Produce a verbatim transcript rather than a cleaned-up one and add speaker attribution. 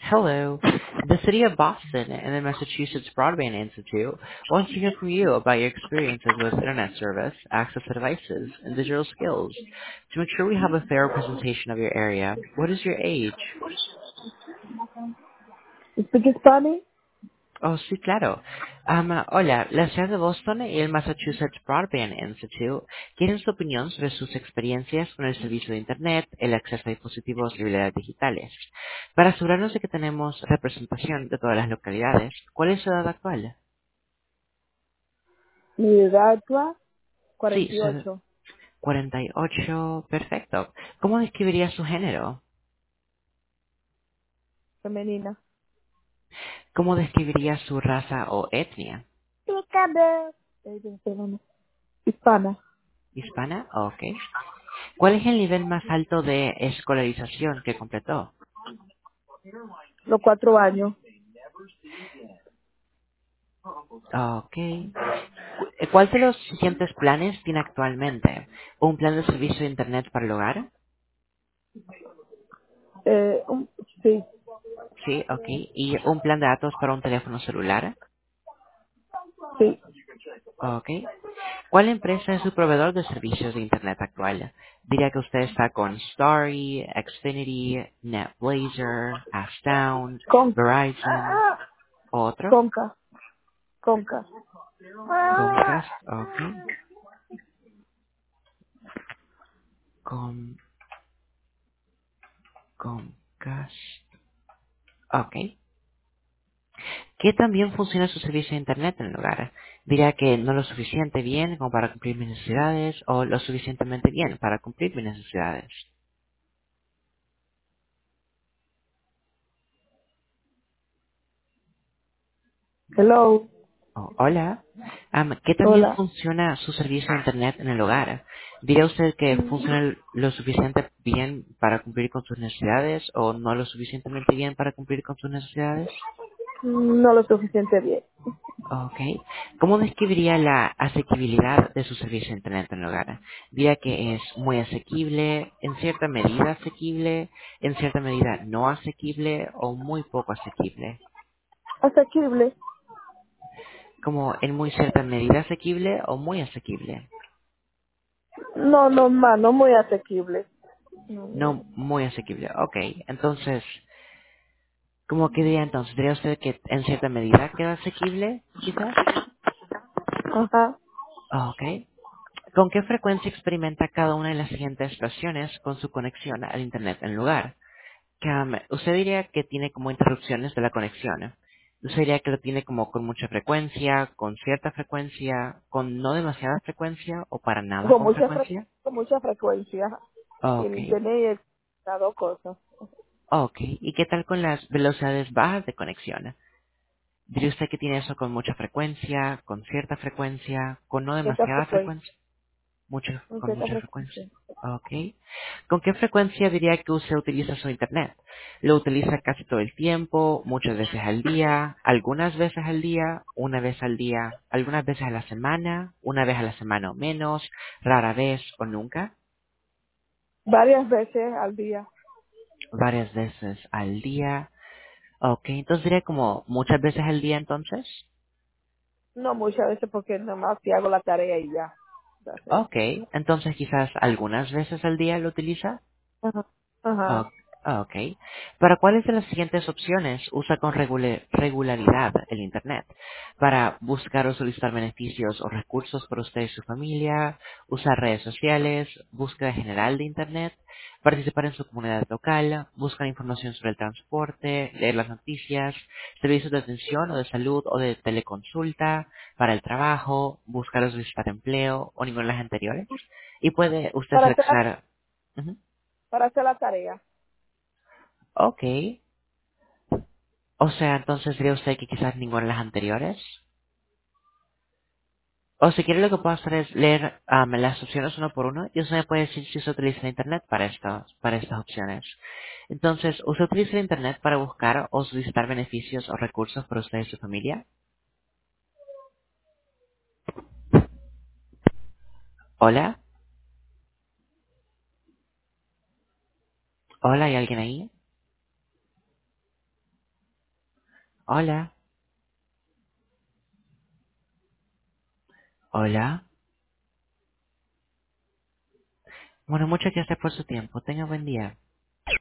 Speaker 1: Hello. The City of Boston and the Massachusetts Broadband Institute wants to hear from you about your experiences with Internet service, access to devices, and digital skills. To make sure we have a fair representation of your area, what is your age?
Speaker 2: ¿Speak Spanish?
Speaker 1: Oh, sí, claro. Um, hola, la ciudad de Boston y el Massachusetts Broadband Institute quieren su opinión sobre sus experiencias con el servicio de Internet, el acceso a dispositivos y habilidades digitales. Para asegurarnos de que tenemos representación de todas las localidades, ¿cuál es su edad actual?
Speaker 2: Mi edad actual,
Speaker 1: Sí,
Speaker 2: cuarenta y
Speaker 1: su
Speaker 2: ocho,
Speaker 1: cuarenta y ocho, perfecto. ¿Cómo describiría su género?
Speaker 2: femenina.
Speaker 1: ¿Cómo describiría su raza o etnia?
Speaker 2: Picabel. Eh, perdón, Hispana,
Speaker 1: ¿Hispana? Ok. ¿Cuál es el nivel más alto de escolarización que completó?
Speaker 2: los cuatro años.
Speaker 1: Ok. Eh, ¿Cuál de los siguientes planes tiene actualmente? ¿Un plan de servicio de Internet para el hogar?
Speaker 2: Eh, un- sí,
Speaker 1: Sí, ok. ¿Y un plan de datos para un teléfono celular?
Speaker 2: sí.
Speaker 1: Ok. ¿Cuál empresa es su proveedor de servicios de Internet actual? Diría que usted está con Starry, Xfinity, NetBlazer, Astound,
Speaker 2: Con,
Speaker 1: Verizon,
Speaker 2: ah,
Speaker 1: otro.
Speaker 2: conca, conca.
Speaker 1: Comcast, ok. Com, Comcast, ok. ¿Qué tan bien funciona su servicio de Internet en el hogar? Diría que no lo suficiente bien como para cumplir mis necesidades o lo suficientemente bien para cumplir mis necesidades.
Speaker 2: Hello,
Speaker 1: Oh, hola. Am, ¿Qué también
Speaker 2: hola.
Speaker 1: funciona su servicio de Internet en el hogar? ¿Diría usted que funciona lo suficiente bien para cumplir con sus necesidades o no lo suficientemente bien para cumplir con sus necesidades?
Speaker 2: No lo suficiente bien.
Speaker 1: Ok. ¿Cómo describiría la asequibilidad de su servicio de Internet en el hogar? Diría que es muy asequible, en cierta medida asequible, en cierta medida no asequible o muy poco asequible.
Speaker 2: Asequible.
Speaker 1: Como en muy cierta medida asequible o muy asequible.
Speaker 2: No, no, más, no muy asequible. No, no.
Speaker 1: No muy asequible. Ok. Entonces, ¿cómo que diría entonces? ¿Diría usted que en cierta medida queda asequible, quizás?
Speaker 2: Ajá.
Speaker 1: Ok. ¿Con qué frecuencia experimenta cada una de las siguientes situaciones con su conexión al Internet en el lugar? Que, um, usted diría que tiene como interrupciones de la conexión. Usted diría que lo tiene como con mucha frecuencia, con cierta frecuencia, con no demasiada frecuencia o para nada
Speaker 2: Con
Speaker 1: con
Speaker 2: mucha, fre-
Speaker 1: frecuencia.
Speaker 2: con mucha frecuencia. Y
Speaker 1: Ok,
Speaker 2: el internet es las dos cosas.
Speaker 1: ok. ¿Y qué tal con las velocidades bajas de conexión? ¿Diría usted que tiene eso con mucha frecuencia, con cierta frecuencia, con no
Speaker 2: Cierta
Speaker 1: demasiada
Speaker 2: frecuencia.
Speaker 1: frecuencia? Mucho, con
Speaker 2: Cierta
Speaker 1: mucha frecuencia.
Speaker 2: frecuencia.
Speaker 1: Ok. ¿Con qué frecuencia diría que usted utiliza su Internet? ¿Lo utiliza casi todo el tiempo, muchas veces al día, algunas veces al día, una vez al día, algunas veces a la semana, una vez a la semana o menos, rara vez o nunca?
Speaker 2: Varias veces al día.
Speaker 1: Varias veces al día. Ok, entonces diría como muchas veces al día entonces.
Speaker 2: No muchas veces porque nomás si hago la tarea y ya. That's it.
Speaker 1: Ok, entonces quizás algunas veces al día lo utiliza.
Speaker 2: Ajá.
Speaker 1: Oh,
Speaker 2: Ajá.
Speaker 1: ah, ok. ¿Para cuáles de las siguientes opciones usa con regula- regularidad el Internet? Para buscar o solicitar beneficios o recursos para usted y su familia, usar redes sociales, búsqueda general de Internet, participar en su comunidad local, buscar información sobre el transporte, leer las noticias, servicios de atención o de salud o de teleconsulta, para el trabajo, buscar o solicitar empleo o ninguna de las anteriores. Y puede usted
Speaker 2: Para hacer la,
Speaker 1: seleccionar. Ujú.
Speaker 2: para hacer la tarea.
Speaker 1: Ok. O sea, entonces diría usted que quizás ninguna de las anteriores. O si quiere lo que puedo hacer es leer am, las opciones uno por uno y usted me puede decir si usted utiliza el Internet para estas, para estas opciones. Entonces, ¿usted utiliza el Internet para buscar o solicitar beneficios o recursos para usted y su familia? Hola, hola, ¿hay alguien ahí? Hola, hola. Bueno, muchas gracias por su tiempo. Tenga buen día.